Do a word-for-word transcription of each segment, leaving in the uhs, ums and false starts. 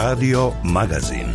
Radio Magazin.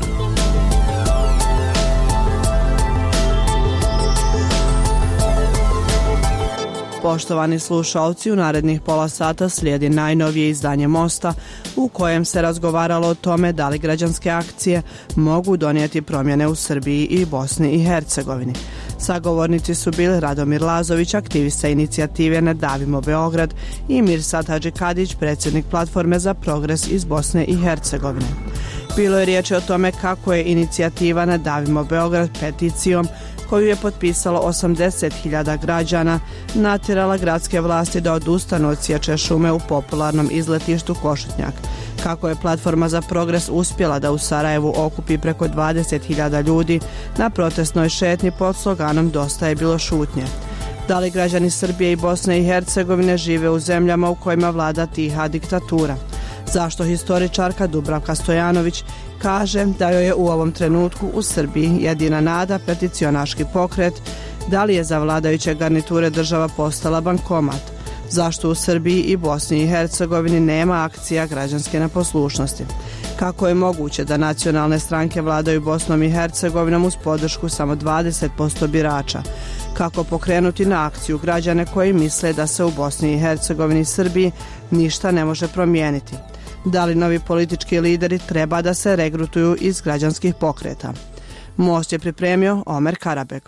Poštovani slušalci, u narednih pola sata slijedi najnovije izdanje Mosta u kojem se razgovaralo o tome da li građanske akcije mogu donijeti promjene u Srbiji i Bosni i Hercegovini. Sagovornici su bili Radomir Lazović, aktivista inicijative Ne davimo Beograd, i Mirsad Hadžikadić, predsjednik platforme za progres iz Bosne i Hercegovine. Bilo je riječi o tome kako je inicijativa Ne davimo Beograd peticijom koju je potpisalo osamdeset hiljada građana natjerala gradske vlasti da odustanu od sječe šume u popularnom izletištu Košutnjak. Kako je platforma za progres uspjela da u Sarajevu okupi preko dvadeset hiljada ljudi na protestnoj šetnji pod sloganom Dosta je bilo šutnje. Da li građani Srbije i Bosne i Hercegovine žive u zemljama u kojima vlada tiha diktatura? Zašto historičarka Dubravka Stojanović kaže da joj je u ovom trenutku u Srbiji jedina nada peticionaški pokret? Da li je za vladajuće garniture država postala bankomat? Zašto u Srbiji i Bosni i Hercegovini nema akcija građanske neposlušnosti? Kako je moguće da nacionalne stranke vladaju Bosnom i Hercegovinom uz podršku samo dvadeset posto birača? Kako pokrenuti na akciju građane koji misle da se u Bosni i Hercegovini i Srbiji ništa ne može promijeniti? Da li novi politički lideri treba da se regrutuju iz građanskih pokreta? Most je pripremio Omer Karabek.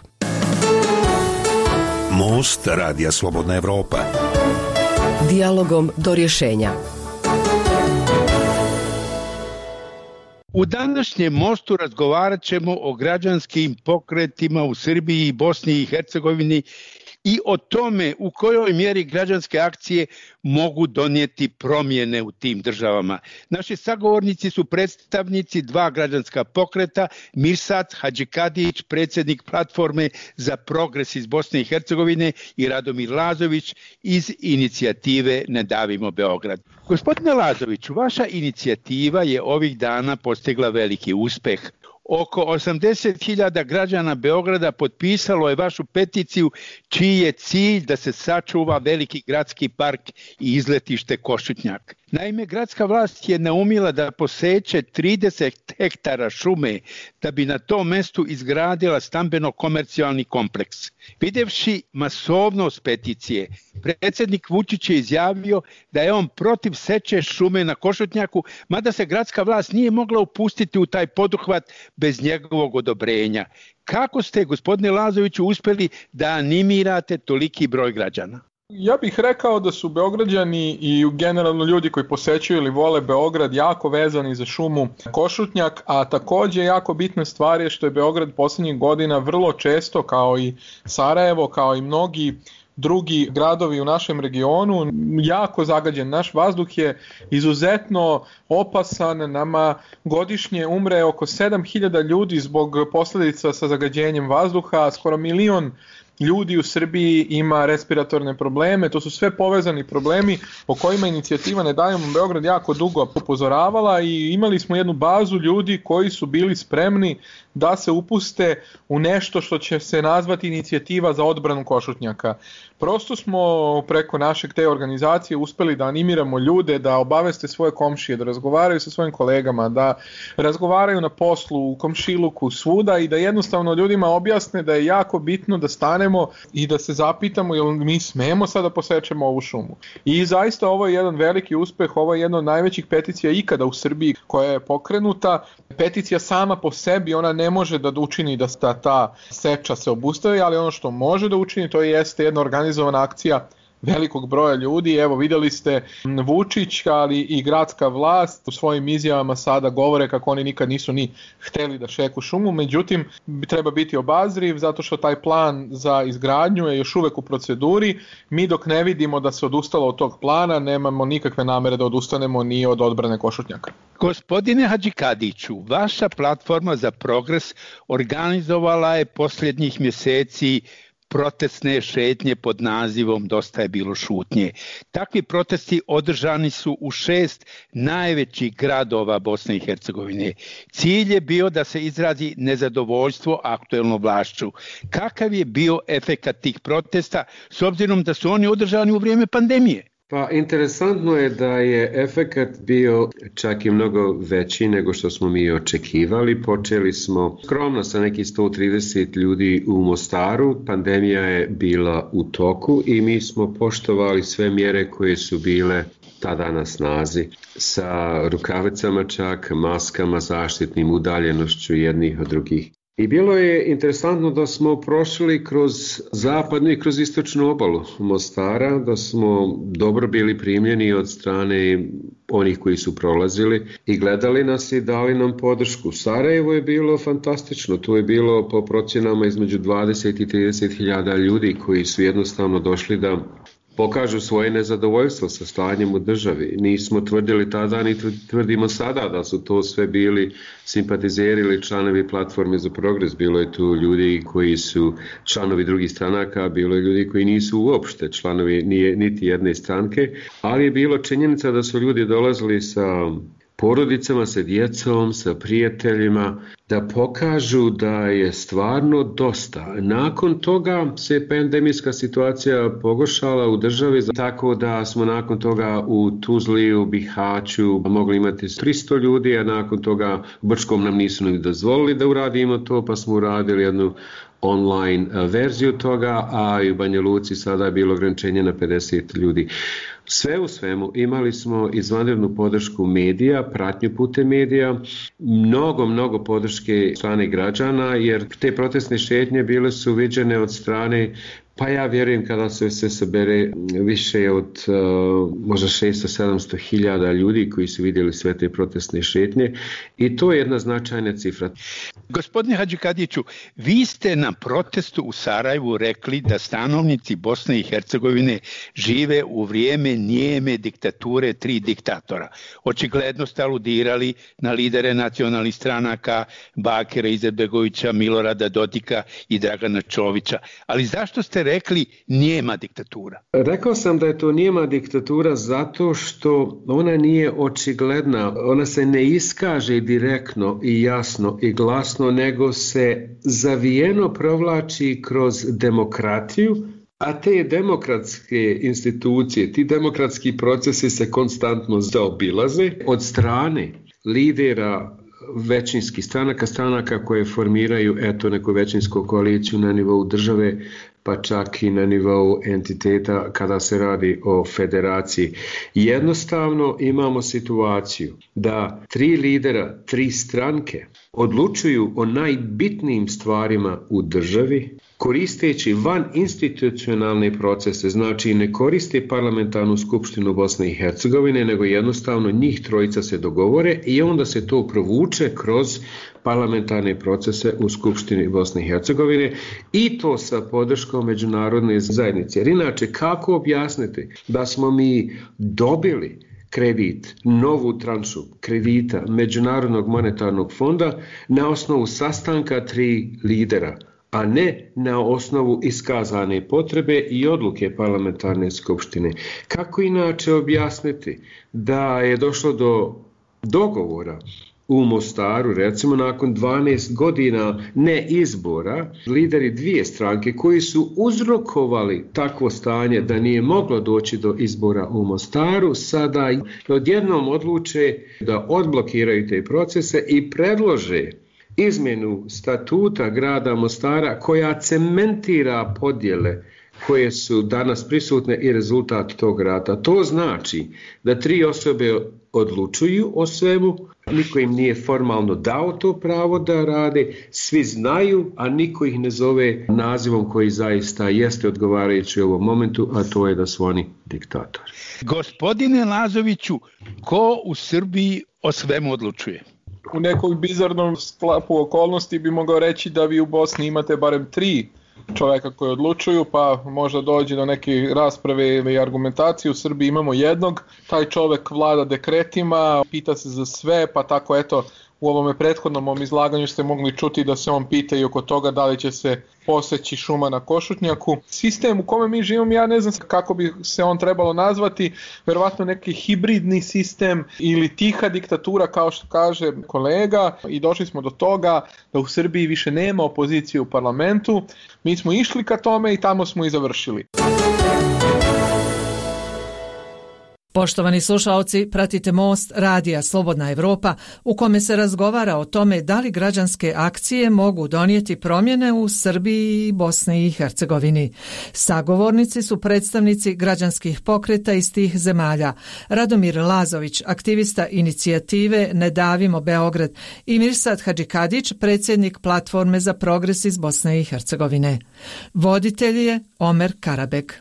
Most Radija Slobodna Evropa. Dijalogom do rješenja. U današnjem Mostu razgovarat ćemo o građanskim pokretima u Srbiji i Bosni i Hercegovini i o tome u kojoj mjeri građanske akcije mogu donijeti promjene u tim državama. Naši sagovornici su predstavnici dva građanska pokreta, Mirsad Hadžikadić, predsjednik platforme za progres iz Bosne i Hercegovine, i Radomir Lazović iz inicijative Ne davimo Beograd. Gospodine Lazoviću, vaša inicijativa je ovih dana postigla veliki uspjeh. Oko osamdeset hiljada građana Beograda potpisalo je vašu peticiju čiji je cilj da se sačuva veliki gradski park i izletište Košutnjak. Naime, gradska vlast je naumila da poseče trideset hektara šume da bi na tom mjestu izgradila stambeno-komercijalni kompleks. Vidjevši masovnost peticije, predsjednik Vučić je izjavio da je on protiv seče šume na Košutnjaku, mada se gradska vlast nije mogla upustiti u taj poduhvat bez njegovog odobrenja. Kako ste, gospodine Lazoviću, uspjeli da animirate toliki broj građana? Ja bih rekao da su Beograđani i generalno ljudi koji posećuju ili vole Beograd jako vezani za šumu Košutnjak, a također jako bitna stvar je što je Beograd posljednjih godina vrlo često, kao i Sarajevo, kao i mnogi drugi gradovi u našem regionu, jako zagađen. Naš vazduh je izuzetno opasan, nama godišnje umre oko sedam hiljada ljudi zbog posljedica sa zagađenjem vazduha, skoro milion ljudi u Srbiji ima respiratorne probleme. To su sve povezani problemi o kojima inicijativa Ne davimo Beograd jako dugo upozoravala i imali smo jednu bazu ljudi koji su bili spremni da se upuste u nešto što će se nazvati inicijativa za odbranu Košutnjaka. Prosto smo preko našeg te organizacije uspjeli da animiramo ljude da obaveste svoje komšije, da razgovaraju sa svojim kolegama, da razgovaraju na poslu, u komšiluku, svuda, i da jednostavno ljudima objasne da je jako bitno da stanemo i da se zapitamo jel mi smemo sada posečemo ovu šumu. I zaista ovo je jedan veliki uspjeh, ovo je jedna od najvećih peticija ikada u Srbiji koja je pokrenuta. Peticija sama po sebi, ona ne može da učini da ta, ta seča se obustavi, ali ono što može da učini to jeste jedna organizovana akcija velikog broja ljudi. Evo, vidjeli ste Vučić, ali i gradska vlast u svojim izjavama sada govore kako oni nikad nisu ni htjeli da šeku šumu, međutim treba biti obazriv zato što taj plan za izgradnju je još uvijek u proceduri. Mi dok ne vidimo da se odustalo od tog plana, nemamo nikakve namere da odustanemo ni od odbrane Košutnjaka. Gospodine Hadžikadiću, vaša platforma za progres organizovala je posljednjih mjeseci protestne šetnje pod nazivom Dosta je bilo šutnje. Takvi protesti održani su u šest najvećih gradova Bosne i Hercegovine. Cilj je bio da se izrazi nezadovoljstvo aktuelnom vlašću. Kakav je bio efekat tih protesta s obzirom da su oni održani u vrijeme pandemije? Pa interesantno je da je efekat bio čak i mnogo veći nego što smo mi očekivali. Počeli smo skromno sa nekih sto trideset ljudi u Mostaru, pandemija je bila u toku i mi smo poštovali sve mjere koje su bile tada na snazi, sa rukavicama čak, maskama, zaštitnim udaljenošću jednih od drugih. I bilo je interesantno da smo prošli kroz zapadnu i kroz istočnu obalu Mostara, da smo dobro bili primljeni od strane onih koji su prolazili i gledali nas i dali nam podršku. Sarajevo je bilo fantastično, tu je bilo po procjenama između dvadeset i trideset hiljada ljudi koji su jednostavno došli da pokažu svoje nezadovoljstvo sa stanjem u državi. Nismo tvrdili tada, ni tvrdimo sada da su to sve bili simpatizeri ili članovi Platforme za progres. Bilo je tu ljudi koji su članovi drugih stranaka, bilo je ljudi koji nisu uopšte članovi nije, niti jedne stranke, ali je bilo činjenica da su ljudi dolazili sa porodicama, sa djecom, sa prijateljima, da pokažu da je stvarno dosta. Nakon toga se pandemijska situacija pogoršala u državi, tako da smo nakon toga u Tuzli, u Bihaću mogli imati tristo ljudi, a nakon toga u Brčkom nam nisu ni dozvolili da uradimo to, pa smo uradili jednu online verziju toga, a i u Banja Luci sada je bilo ograničenje na pedeset ljudi. Sve u svemu imali smo izvanrednu podršku medija, pratnju putem medija, mnogo, mnogo podrške strane građana, jer te protestne šetnje bile su viđene od strane, pa ja vjerujem kada se se sabere više od uh, možda šesto sedamsto hiljada ljudi koji su vidjeli sve te protestne šetnje i to je jedna značajna cifra. Gospodine Hadžikadiću, vi ste na protestu u Sarajevu rekli da stanovnici Bosne i Hercegovine žive u vrijeme nijeme diktature tri diktatora. Očigledno ste aludirali na lidere nacionalnih stranaka Bakira Izetbegovića, Milorada Dodika i Dragana Čovića. Ali zašto ste rekli nijema diktatura? Rekao sam da je to nijema diktatura zato što ona nije očigledna, ona se ne iskaže direktno i jasno i glasno, nego se zavijeno provlači kroz demokratiju, a te demokratske institucije, ti demokratski procesi se konstantno zaobilaze od strane lidera većinskih stranaka, stranaka koje formiraju eto neku većinsku koaliciju na nivou države, pa čak i na nivou entiteta kada se radi o federaciji. Jednostavno imamo situaciju da tri lidera, tri stranke odlučuju o najbitnijim stvarima u državi, koristeći van institucionalne procese, znači ne koriste parlamentarnu skupštinu Bosne i Hercegovine, nego jednostavno njih trojica se dogovore i onda se to provuče kroz parlamentarne procese u Skupštini Bosne i Hercegovine i to sa podrškom međunarodne zajednice. Jer inače, kako objasniti da smo mi dobili kredit, novu tranšu kredita Međunarodnog monetarnog fonda na osnovu sastanka tri lidera, a ne na osnovu iskazane potrebe i odluke parlamentarne skupštine? Kako inače objasniti da je došlo do dogovora u Mostaru, recimo nakon dvanaest godina ne izbora, lideri dvije stranke koji su uzrokovali takvo stanje da nije moglo doći do izbora u Mostaru, sada odjednom odluče da odblokiraju te procese i predlože izmjenu statuta grada Mostara koja cementira podjele koje su danas prisutne i rezultat tog rata. To znači da tri osobe odlučuju o svemu, niko im nije formalno dao to pravo da rade, svi znaju, a niko ih ne zove nazivom koji zaista jeste odgovarajući u ovom momentu, a to je da su oni diktatori. Gospodine Lazoviću, ko u Srbiji o svemu odlučuje? U nekog bizarnom sklapu okolnosti bi mogao reći da vi u Bosni imate barem tri čovjeka koji odlučuju, pa možda dođe do neke rasprave ili argumentacije. U Srbiji imamo jednog, taj čovjek vlada dekretima, pita se za sve, pa tako eto u ovome prethodnom mom izlaganju ste mogli čuti da se on pita i oko toga da li će se poseći šuma na Košutnjaku. Sistem u kome mi živimo, ja ne znam kako bi se on trebalo nazvati, verovatno neki hibridni sistem ili tiha diktatura kao što kaže kolega, i došli smo do toga da u Srbiji više nema opozicije u parlamentu. Mi smo išli ka tome i tamo smo i završili. Poštovani slušaoci, pratite Most radija Slobodna Evropa u kome se razgovara o tome da li građanske akcije mogu donijeti promjene u Srbiji i Bosni i Hercegovini. Sagovornici su predstavnici građanskih pokreta iz tih zemalja: Radomir Lazović, aktivista inicijative Ne davimo Beograd, i Mirsad Hadžikadić, predsjednik Platforme za progres iz Bosne i Hercegovine. Voditelj je Omer Karabek.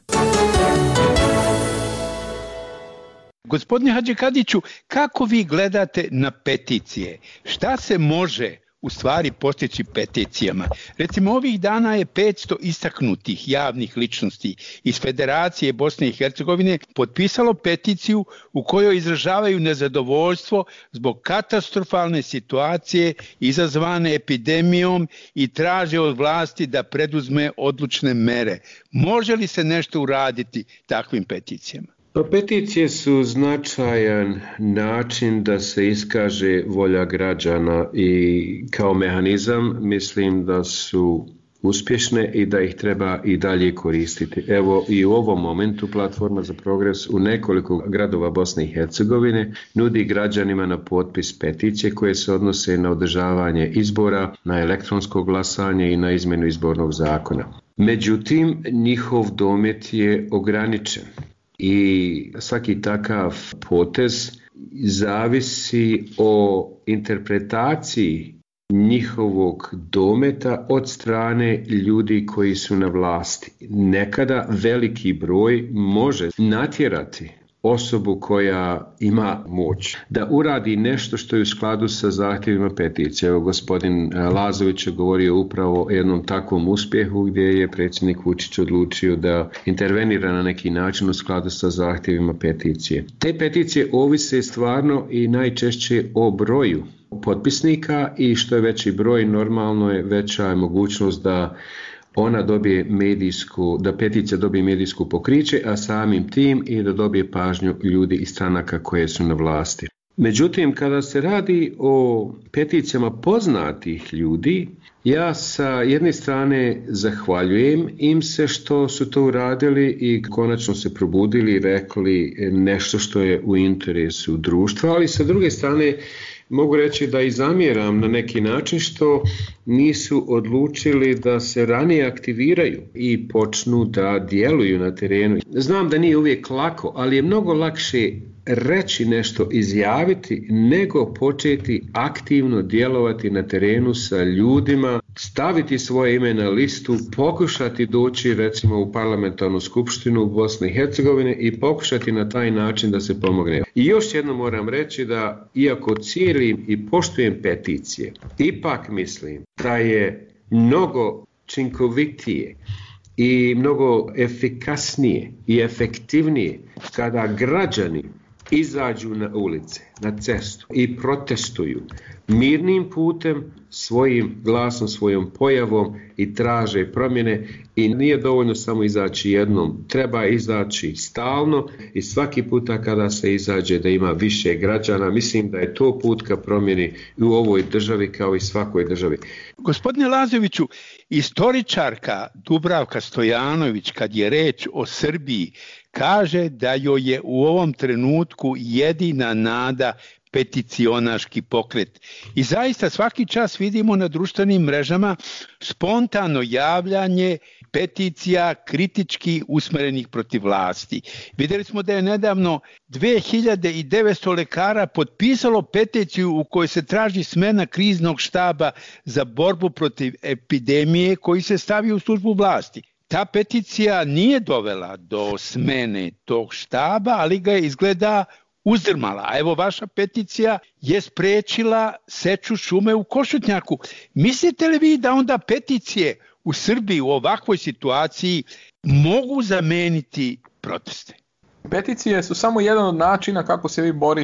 Gospodine Hadžikadiću, kako vi gledate na peticije? Šta se može u stvari postići peticijama? Recimo, ovih dana je petsto istaknutih javnih ličnosti iz Federacije Bosne i Hercegovine potpisalo peticiju u kojoj izražavaju nezadovoljstvo zbog katastrofalne situacije izazvane epidemijom i traže od vlasti da preduzme odlučne mere. Može li se nešto uraditi takvim peticijama? Pa peticije su značajan način da se iskaže volja građana i kao mehanizam mislim da su uspješne i da ih treba i dalje koristiti. Evo i u ovom momentu Platforma za progres u nekoliko gradova Bosne i Hercegovine nudi građanima na potpis peticije koje se odnose na održavanje izbora, na elektronsko glasanje i na izmjenu izbornog zakona. Međutim, njihov domet je ograničen. I svaki takav potez zavisi o interpretaciji njihovog dometa od strane ljudi koji su na vlasti. Nekada veliki broj može natjerati osobu koja ima moć da uradi nešto što je u skladu sa zahtjevima peticije. Evo, gospodin Lazović je govorio upravo o jednom takvom uspjehu gdje je predsjednik Vučić odlučio da intervenira na neki način u skladu sa zahtjevima peticije. Te peticije ovise stvarno i najčešće o broju potpisnika i što je veći broj, normalno je veća je mogućnost da ona dobije medijsku, da peticija dobije medijsku pokriće, a samim tim i da dobije pažnju ljudi i stranaka koje su na vlasti. Međutim, kada se radi o peticijama poznatih ljudi, ja sa jedne strane zahvaljujem im se što su to uradili i konačno se probudili i rekli nešto što je u interesu društva, ali sa druge strane mogu reći da i zamjeram na neki način što nisu odlučili da se ranije aktiviraju i počnu da djeluju na terenu. Znam da nije uvijek lako, ali je mnogo lakše reći nešto, izjaviti, nego početi aktivno djelovati na terenu sa ljudima, staviti svoje ime na listu, pokušati doći recimo u parlamentarnu skupštinu u Bosni i Hercegovine i pokušati na taj način da se pomogne. I još jedno moram reći da iako cijelim i poštujem peticije, ipak mislim da je mnogo učinkovitije i mnogo efikasnije i efektivnije kada građani izađu na ulice, na cestu i protestuju mirnim putem, svojim glasom, svojom pojavom i traže promjene i nije dovoljno samo izaći jednom, treba izaći stalno i svaki puta kada se izađe da ima više građana. Mislim da je to put ka promjeni u ovoj državi kao i svakoj državi. Gospodine Lazoviću, istoričarka Dubravka Stojanović kad je reč o Srbiji kaže da joj je u ovom trenutku jedina nada peticionaški pokret. I zaista svaki čas vidimo na društvenim mrežama spontano javljanje peticija kritički usmjerenih protiv vlasti. Vidjeli smo da je nedavno dve hiljade devetsto lekara potpisalo peticiju u kojoj se traži smjena kriznog štaba za borbu protiv epidemije koji se stavi u službu vlasti. Ta peticija nije dovela do smene tog štaba, ali ga je izgleda uzdrmala. A evo vaša peticija je spriječila seču šume u Košutnjaku. Mislite li vi da onda peticije u Srbiji u ovakvoj situaciji mogu zameniti proteste? Peticije su samo jedan od načina kako se vi borite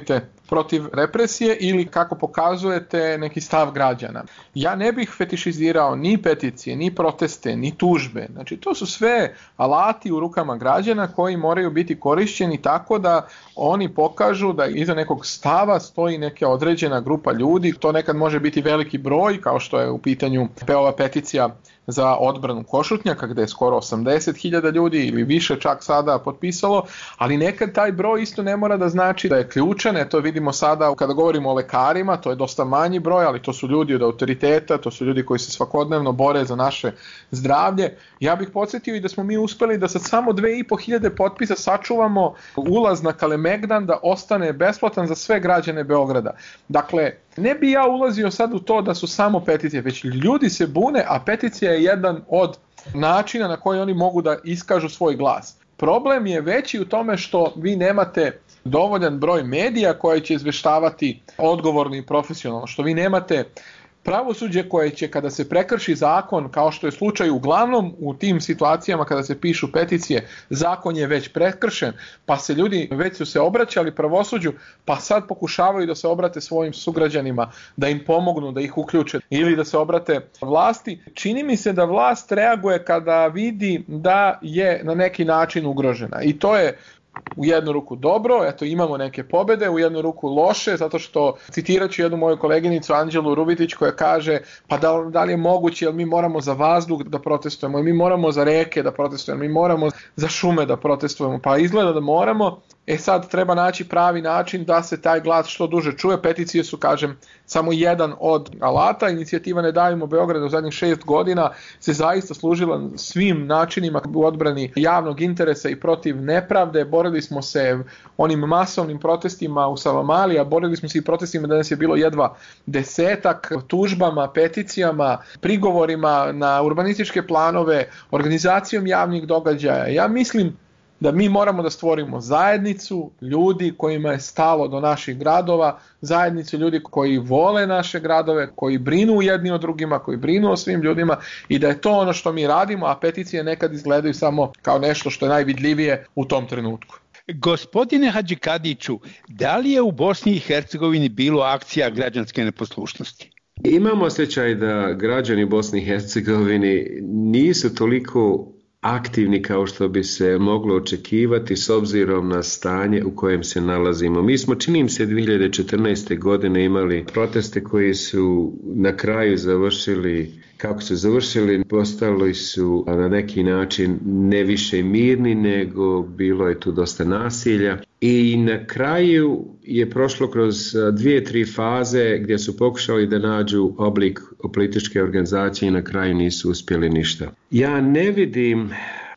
protiv represije ili kako pokazujete neki stav građana. Ja ne bih fetišizirao ni peticije, ni proteste, ni tužbe. Znači to su sve alati u rukama građana koji moraju biti korišćeni tako da oni pokažu da iza nekog stava stoji neka određena grupa ljudi. To nekad može biti veliki broj, kao što je u pitanju ova peticija za odbranu Košutnjaka, gde je skoro osamdeset hiljada ljudi ili više čak sada potpisalo, ali nekad taj broj isto ne mora da znači da je ključan. To vidimo sada kada govorimo o lekarima, to je dosta manji broj, ali to su ljudi od autoriteta, to su ljudi koji se svakodnevno bore za naše zdravlje. Ja bih podsjetio i da smo mi uspeli da sa samo dve i po hiljade potpisa sačuvamo ulaz na Kalemegdan da ostane besplatan za sve građane Beograda. Dakle, ne bi ja ulazio sad u to da su samo peticije, već ljudi se bune, a peticija je jedan od načina na koji oni mogu da iskažu svoj glas. Problem je veći u tome što vi nemate dovoljan broj medija koji će izveštavati odgovorno i profesionalno, što vi nemate pravosuđe koje će kada se prekrši zakon, kao što je slučaj uglavnom u tim situacijama kada se pišu peticije, zakon je već prekršen, pa se ljudi već su se obraćali pravosuđu, pa sad pokušavaju da se obrate svojim sugrađanima, da im pomognu, da ih uključe ili da se obrate vlasti. Čini mi se da vlast reaguje kada vidi da je na neki način ugrožena i to je u jednu ruku dobro, eto imamo neke pobede, u jednu ruku loše, zato što citirat ću jednu moju koleginicu Anđelu Rubitić koja kaže pa da, da li je moguće, jel mi moramo za vazduh da protestujemo, jel mi moramo za reke da protestujemo, mi moramo za šume da protestujemo, pa izgleda da moramo. E sad treba naći pravi način da se taj glas što duže čuje. Peticije su, kažem, samo jedan od alata. Inicijativa Ne davimo Beograd u zadnjih šest godina se zaista služila svim načinima u odbrani javnog interesa i protiv nepravde. Borili smo se onim masovnim protestima u Savamali, a borili smo se i protestima da nas je bilo jedva desetak, tužbama, peticijama, prigovorima na urbanističke planove, organizacijom javnih događaja. Ja mislim da mi moramo da stvorimo zajednicu ljudi kojima je stalo do naših gradova, zajednicu ljudi koji vole naše gradove, koji brinu jedni o drugima, koji brinu o svim ljudima i da je to ono što mi radimo, a peticije nekad izgledaju samo kao nešto što je najvidljivije u tom trenutku. Gospodine Hadžikadiću, da li je u Bosni i Hercegovini bilo akcija građanske neposlušnosti? Imamo osjećaj da građani Bosne i Hercegovine nisu toliko aktivni kao što bi se moglo očekivati s obzirom na stanje u kojem se nalazimo. Mi smo, čini mi se, dvije hiljade četrnaeste. godine imali proteste koji su na kraju završili, kako su završili, postali su na neki način ne više mirni, nego bilo je tu dosta nasilja. I na kraju je prošlo kroz dvije, tri faze gdje su pokušali da nađu oblik političke organizacije i na kraju nisu uspjeli ništa. Ja ne vidim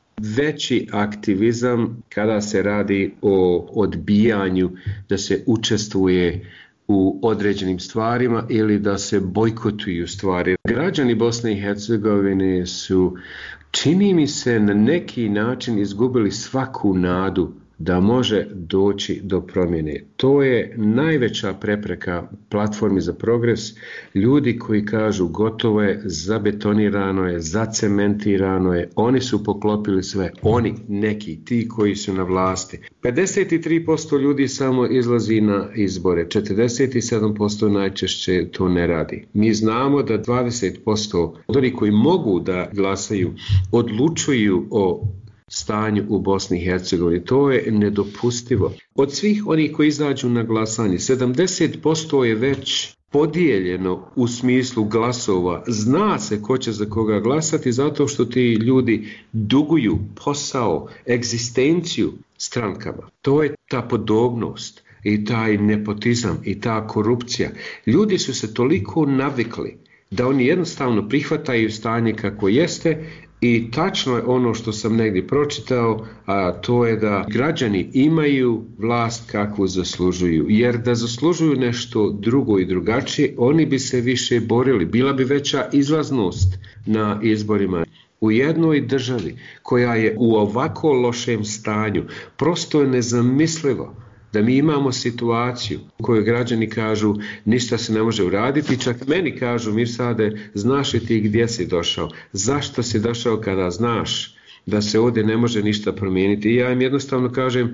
veći aktivizam kada se radi o odbijanju da se učestvuje u određenim stvarima ili da se bojkotuju stvari. Građani Bosne i Hercegovine su, čini mi se, na neki način izgubili svaku nadu da može doći do promjene. To je najveća prepreka platformi za progres. Ljudi koji kažu gotovo je, zabetonirano je, zacementirano je, oni su poklopili sve, oni, neki, ti koji su na vlasti. pedeset tri posto ljudi samo izlazi na izbore, četrdeset sedam posto najčešće to ne radi. Mi znamo da dvadeset posto od onih koji mogu da glasaju odlučuju o stanju u Bosni i Hercegovini. To je nedopustivo. Od svih onih koji izađu na glasanje, sedamdeset posto je već podijeljeno u smislu glasova. Zna se ko će za koga glasati zato što ti ljudi duguju posao, egzistenciju strankama. To je ta podobnost i taj nepotizam i ta korupcija. Ljudi su se toliko navikli da oni jednostavno prihvataju stanje kako jeste. I tačno je ono što sam negdje pročitao, a to je da građani imaju vlast kakvu zaslužuju. Jer da zaslužuju nešto drugo i drugačije, oni bi se više borili. Bila bi veća izlaznost na izborima. U jednoj državi koja je u ovako lošem stanju, prosto je nezamislivo da mi imamo situaciju u kojoj građani kažu ništa se ne može uraditi, čak meni kažu Mirsade, znaš li ti gdje si došao, zašto si došao kada znaš da se ovdje ne može ništa promijeniti. I ja im jednostavno kažem,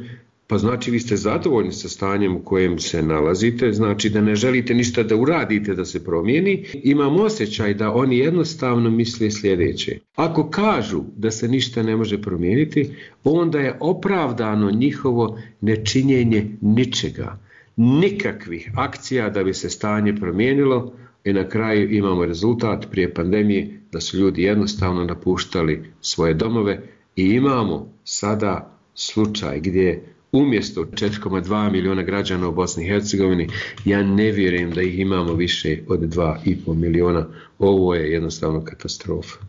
Pa znači vi ste zadovoljni sa stanjem u kojem se nalazite, znači da ne želite ništa da uradite da se promijeni. Imam osjećaj da oni jednostavno misle sljedeće. Ako kažu da se ništa ne može promijeniti, onda je opravdano njihovo nečinjenje ničega. Nikakvih akcija da bi se stanje promijenilo i na kraju imamo rezultat prije pandemije da su ljudi jednostavno napuštali svoje domove i imamo sada slučaj gdje umjesto četiri zarez dva milijuna građana u Bosni i Hercegovini, ja ne vjerujem da ih imamo više od dva i pol milijuna. Ovo je jednostavno katastrofa.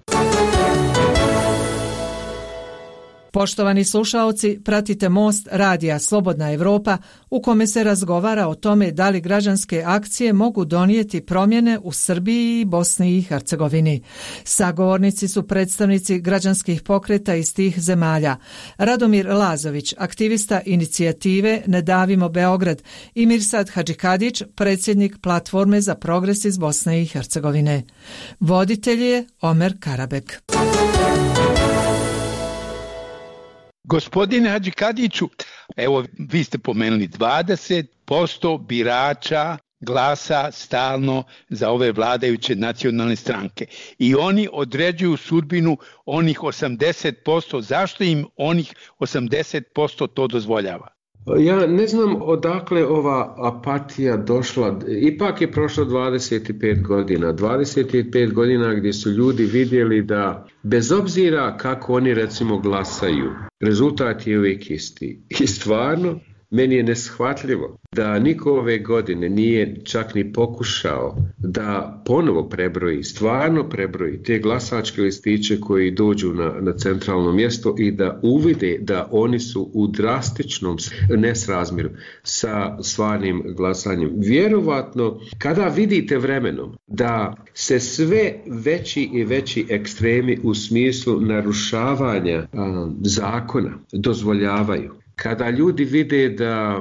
Poštovani slušaoci, pratite Most radija Slobodna Evropa u kome se razgovara o tome da li građanske akcije mogu donijeti promjene u Srbiji i Bosni i Hercegovini. Sagovornici su predstavnici građanskih pokreta iz tih zemalja. Radomir Lazović, aktivista inicijative Ne davimo Beograd, i Mirsad Hadžikadić, predsjednik Platforme za progres iz Bosne i Hercegovine. Voditelj je Omer Karabek. Gospodine Hadžikadiću, evo vi ste pomenuli dvadeset posto birača glasa stalno za ove vladajuće nacionalne stranke i oni određuju sudbinu onih osamdeset posto. Zašto im onih osamdeset posto to dozvoljava? Ja ne znam odakle ova apatija došla. Ipak je prošlo dvadeset pet godina. dvadeset pet godina gdje su ljudi vidjeli da bez obzira kako oni recimo glasaju, rezultat je uvijek isti. I stvarno, meni je neshvatljivo da niko ove godine nije čak ni pokušao da ponovo prebroji, stvarno prebroji te glasačke listiće koji dođu na, na centralno mjesto i da uvide da oni su u drastičnom nesrazmjeru sa stvarnim glasanjem. Vjerovatno, kada vidite vremenom da se sve veći i veći ekstremi u smislu narušavanja a, zakona dozvoljavaju, kada ljudi vide da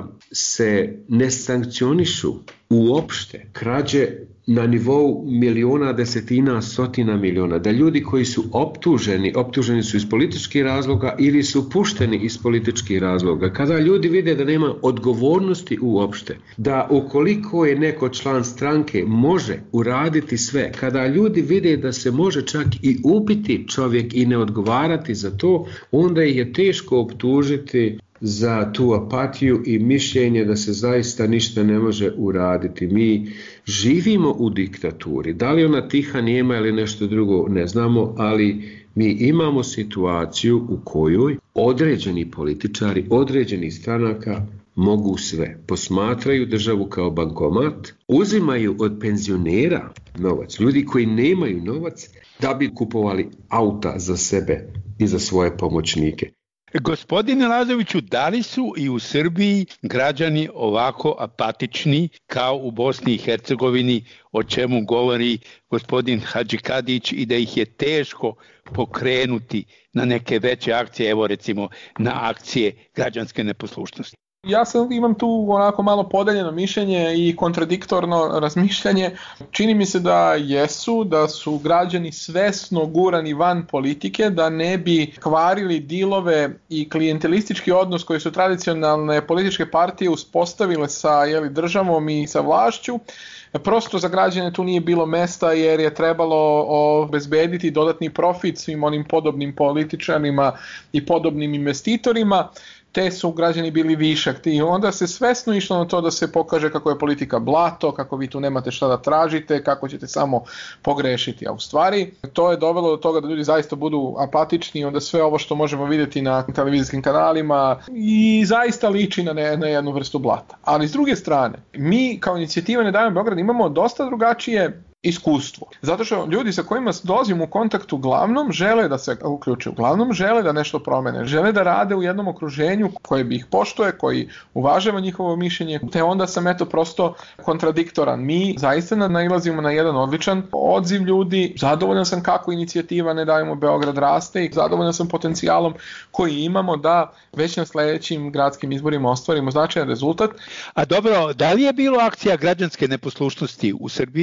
se ne sankcionišu uopšte krađe na nivou miliona, desetina, stotina miliona, da ljudi koji su optuženi, optuženi su iz političkih razloga ili su pušteni iz političkih razloga, kada ljudi vide da nema odgovornosti uopšte, da ukoliko je neko član stranke može uraditi sve, kada ljudi vide da se može čak i ubiti čovjek i ne odgovarati za to, onda je teško optužiti za tu apatiju i mišljenje da se zaista ništa ne može uraditi. Mi živimo u diktaturi. Da li ona tiha, nijema ili nešto drugo, ne znamo, ali mi imamo situaciju u kojoj određeni političari, određeni stranaka mogu sve. Posmatraju državu kao bankomat, uzimaju od penzionera novac, ljudi koji nemaju novac, da bi kupovali auta za sebe i za svoje pomoćnike. Gospodine Lazoviću, da li su i u Srbiji građani ovako apatični kao u Bosni i Hercegovini, o čemu govori gospodin Hadžikadić, i da ih je teško pokrenuti na neke veće akcije, evo recimo na akcije građanske neposlušnosti? Ja sam imam tu onako malo podeljeno mišljenje i kontradiktorno razmišljanje. Čini mi se da jesu, da su građani svesno gurani van politike, da ne bi kvarili dilove i klijentelistički odnos koji su tradicionalne političke partije uspostavile sa jeli, državom i sa vlašću. Prosto za građane tu nije bilo mesta jer je trebalo obezbediti dodatni profit svim onim podobnim političarima i podobnim investitorima. Te su građani bili višak i onda se svesno išlo na to da se pokaže kako je politika blato, kako vi tu nemate šta da tražite, kako ćete samo pogrešiti. A u stvari to je dovelo do toga da ljudi zaista budu apatični, onda sve ovo što možemo vidjeti na televizijskim kanalima i zaista liči na, ne, na jednu vrstu blata. Ali s druge strane, mi kao inicijativa Ne davimo Beograd imamo dosta drugačije iskustvo. Zato što ljudi sa kojima dolazimo u kontakt uglavnom žele da se uključe, uglavnom žele da nešto promene, žele da rade u jednom okruženju koje bi ih poštuje, koji uvažava njihovo mišljenje, te onda sam eto prosto kontradiktoran. Mi zaista nailazimo na jedan odličan odziv ljudi, zadovoljan sam kako inicijativa Ne davimo Beograd raste i zadovoljan sam potencijalom koji imamo da već na sljedećim gradskim izborima ostvarimo značajan rezultat. A dobro, da li je bilo akcija građanske neposlušnosti u Srbiji?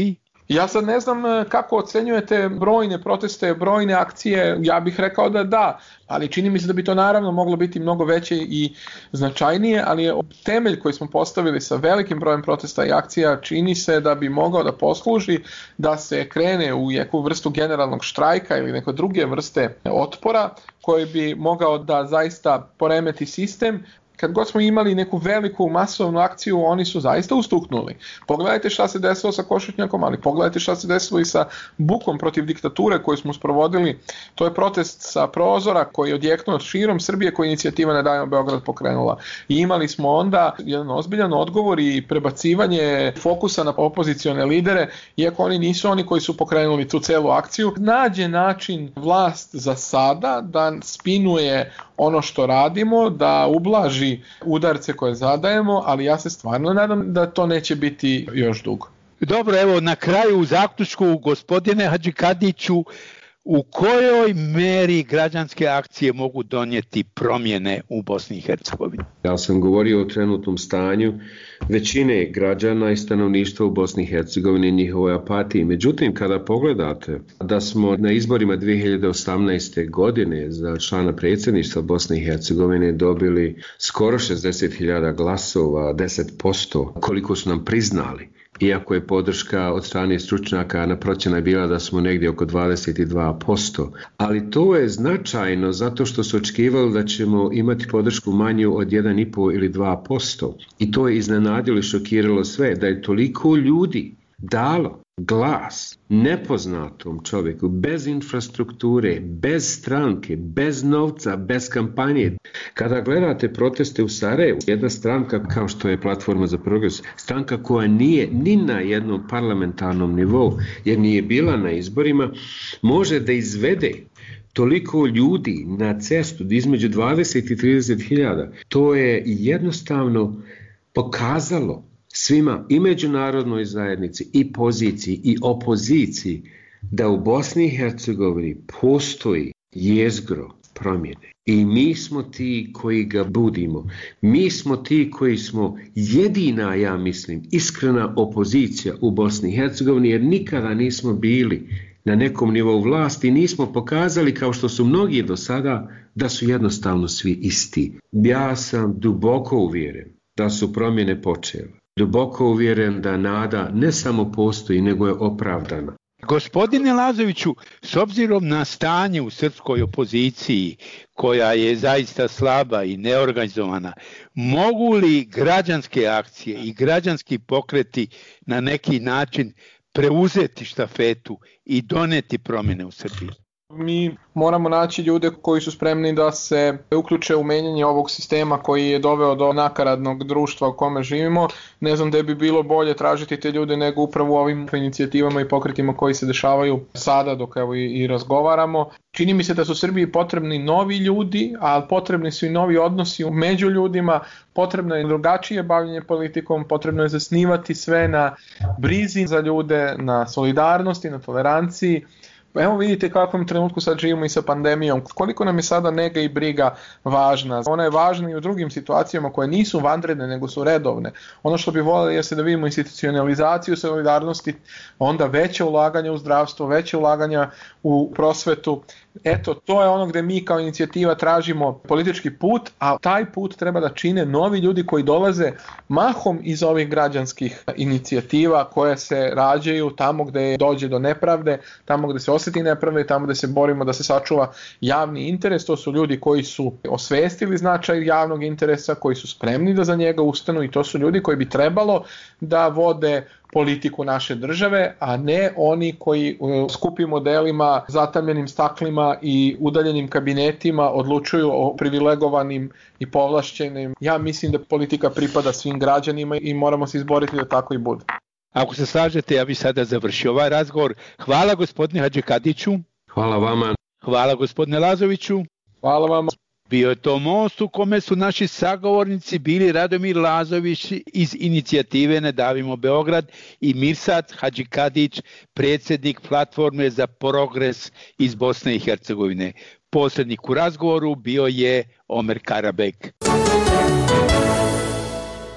Ja sad ne znam kako ocenjujete brojne proteste, brojne akcije, ja bih rekao da da, ali čini mi se da bi to naravno moglo biti mnogo veće i značajnije, ali je temelj koji smo postavili sa velikim brojem protesta i akcija čini se da bi mogao da posluži da se krene u neku vrstu generalnog štrajka ili neke druge vrste otpora koji bi mogao da zaista poremeti sistem. Kad god smo imali neku veliku masovnu akciju, oni su zaista ustuknuli. Pogledajte šta se desilo sa Košutnjakom, ali pogledajte šta se desilo i sa bukom protiv diktature koju smo sprovodili. To je protest sa prozora koji je odjeknuo širom Srbije koju inicijativa Ne davimo Beograd pokrenula. I imali smo onda jedan ozbiljan odgovor i prebacivanje fokusa na opozicione lidere, iako oni nisu oni koji su pokrenuli tu celu akciju. Nađe način vlast za sada da spinuje ono što radimo, da ublaži udarce koje zadajemo, ali ja se stvarno nadam da to neće biti još dugo. Dobro, evo na kraju u zaključku, gospodine Hadžikadiću, u kojoj meri građanske akcije mogu donijeti promjene u Bosni i Hercegovini? Ja sam govorio o trenutnom stanju većine građana i stanovništva u Bosni i Hercegovini i njihovoj apatiji. Međutim, kada pogledate da smo na izborima dvije hiljade osamnaeste. godine za člana predsjedništva Bosne i Hercegovine dobili skoro šezdeset hiljada glasova, deset posto, koliko su nam priznali. Iako je podrška od strane stručnjaka na procjena bila da smo negdje oko dvadeset dva posto. Ali to je značajno zato što su očekivali da ćemo imati podršku manju od jedan i pol ili dva posto. I to je iznenadilo i šokiralo sve, da je toliko ljudi dalo glas nepoznatom čovjeku, bez infrastrukture, bez stranke, bez novca, bez kampanje. Kada gledate proteste u Sarajevu, jedna stranka kao što je Platforma za progres, stranka koja nije ni na jednom parlamentarnom nivou, jer nije bila na izborima, može da izvede toliko ljudi na cestu između dvadeset i trideset hiljada. To je jednostavno pokazalo svima, i međunarodnoj zajednici, i poziciji, i opoziciji, da u Bosni i Hercegovini postoji jezgro promjene. I mi smo ti koji ga budimo. Mi smo ti koji smo jedina, ja mislim, iskrena opozicija u Bosni i Hercegovini, jer nikada nismo bili na nekom nivou vlasti, nismo pokazali, kao što su mnogi do sada, da su jednostavno svi isti. Ja sam duboko uvjeren da su promjene počele. Duboko uvjeren da nada ne samo postoji, nego je opravdana. Gospodine Lazoviću, s obzirom na stanje u srpskoj opoziciji, koja je zaista slaba i neorganizovana, mogu li građanske akcije i građanski pokreti na neki način preuzeti štafetu i doneti promjene u Srbiji? Mi moramo naći ljude koji su spremni da se uključe u menjanje ovog sistema koji je doveo do nakaradnog društva u kome živimo. Ne znam da bi bilo bolje tražiti te ljude nego upravo u ovim inicijativama i pokretima koji se dešavaju sada dok evo i, i razgovaramo. Čini mi se da su Srbiji potrebni novi ljudi, ali potrebni su i novi odnosi među ljudima, potrebno je drugačije bavljenje politikom, potrebno je zasnivati sve na brizi za ljude, na solidarnosti, na toleranciji. Evo vidite kakvom trenutku sad živimo i sa pandemijom, koliko nam je sada nega i briga važna. Ona je važna i u drugim situacijama koje nisu vanredne nego su redovne. Ono što bi voljeli jeste da vidimo institucionalizaciju solidarnosti, onda veće ulaganja u zdravstvo, veće ulaganja u prosvetu. Eto, to je ono gdje mi kao inicijativa tražimo politički put, a taj put treba da čine novi ljudi koji dolaze mahom iz ovih građanskih inicijativa koje se rađaju tamo gdje dođe do nepravde, tamo gdje se osjeti nepravde, tamo gdje se borimo da se sačuva javni interes. To su ljudi koji su osvestili značaj javnog interesa, koji su spremni da za njega ustanu i to su ljudi koji bi trebalo da vode politiku naše države, a ne oni koji u skupim modelima, zatamljenim staklima i udaljenim kabinetima odlučuju o privilegovanim i povlašćenim. Ja mislim da politika pripada svim građanima i moramo se izboriti da tako i bude. Ako se slažete, ja bih sada završio ovaj razgovor. Hvala gospodine Hadžikadiću. Hvala vama. Hvala gospodine Lazoviću. Hvala vama. Bio je to most u kome su naši sagovornici bili Radomir Lazović iz inicijative Ne davimo Beograd i Mirsad Hadžikadić, predsjednik Platforme za progres iz Bosne i Hercegovine. Posrednik u razgovoru bio je Omer Karabek.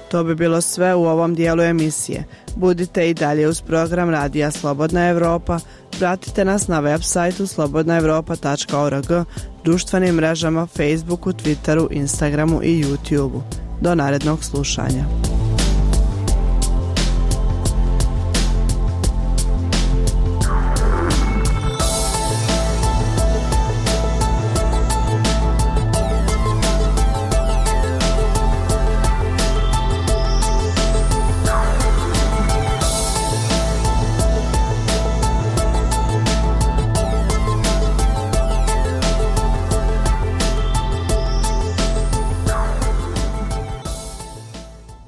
To bi bilo sve u ovom dijelu emisije. Budite i dalje uz program Radija Slobodna Evropa. Pratite nas na web sajtu slobodna evropa tačka org, društvenim mrežama Facebooku, Twitteru, Instagramu i YouTubeu. Do narednog slušanja.